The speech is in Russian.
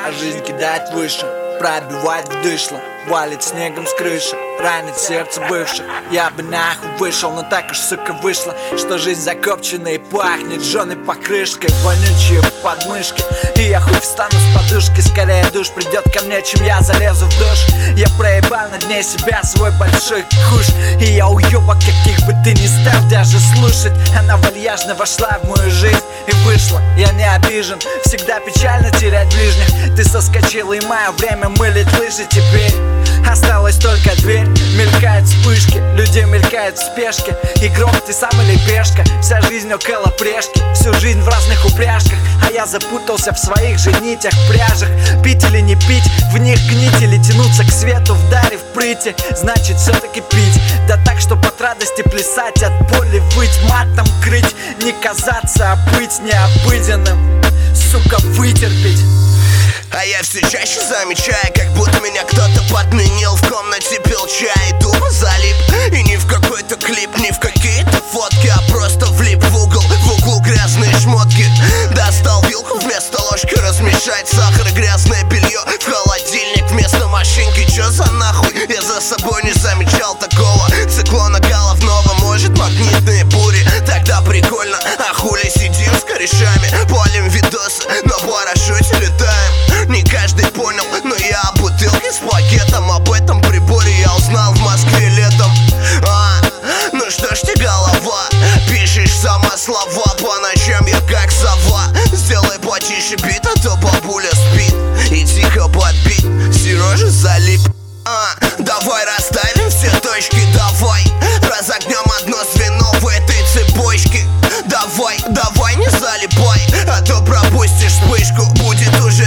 А жизнь кидает выше, пробивает в дышло, валит снегом с крыши, ранит сердце бывших. Я бы нахуй вышел, но так уж, сука, вышло, что жизнь закопченная и пахнет жженой покрышкой, вонючие подмышки. И я хуй встану с подушки, скорее душ придет ко мне, чем я залезу в душ. Я проебал на дне себя свой большой куш, и я уёбок, каких бы ты ни стал даже слушать. Она вальяжно вошла в мою жизнь и вышла. Я не обижен, всегда печально терять ближних. Ты соскочила, и мое время мылит лыжи. Теперь осталась только дверь, мелькают вспышки, люди мелькают в спешке. Игрок, ты сам или пешка? Вся жизнь около прешки, всю жизнь в разных упряжках. А я запутался в своих же нитях, пряжах. Пить или не пить, в них гнить или тянуться к свету, вдарив прыти. Значит все-таки пить, да так, чтоб от радости плясать, от боли выть, матом крыть. Не казаться, а быть необыденным, сука, вытерпеть. А я все чаще замечаю, как будто меня кто-то подменил. В комнате пил чай и тупо залип. И не в какой-то клип, не в какие-то фотки, а просто влип в углу грязные шмотки. Достал вилку вместо ложки, размешать сахар и грязное белье в холодильник вместо машинки. Чё за нахуй? Я за собой не замечал такого циклона головного. Может, магнитные бури? Тогда прикольно. А хули сидим с корешами, полим видосы, на парашюте летаем. Не каждый понял, но я о бутылке с пакетом. Об этом приборе я узнал в Москве летом. Ну что ж ты, голова, пишешь сама слова. По ночам я как сова. Сделай потише бит, а то бабуля спит. И тихо подбить, Сережа залип. Давай расставим все точки, давай разогнем одно звено в этой цепочке. Давай, не залипай, а то пропустишь вспышку. Будет уже